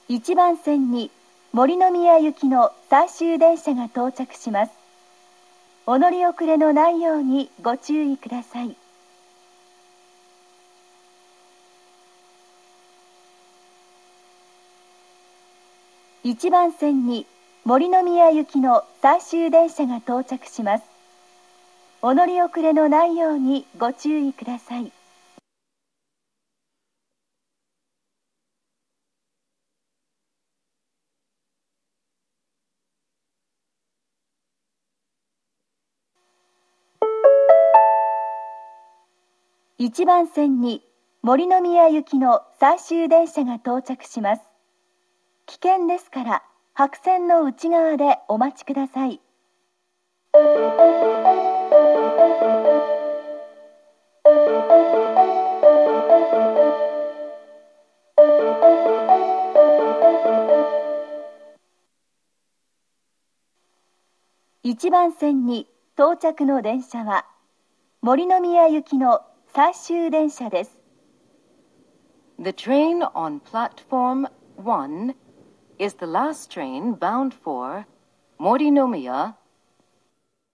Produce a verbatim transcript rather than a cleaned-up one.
いちばん線に森の宮行きの最終電車が到着します。お乗り遅れのないようにご注意ください。いちばん線に森の宮行きの最終電車が到着します。お乗り遅れのないようにご注意ください。いちばん線に森の宮行きの最終電車が到着します。危険ですから白線の内側でお待ちください。いちばん線に到着の電車は森の宮行きの最終電車です。 The train on platform one is the last train bound for Morinomiya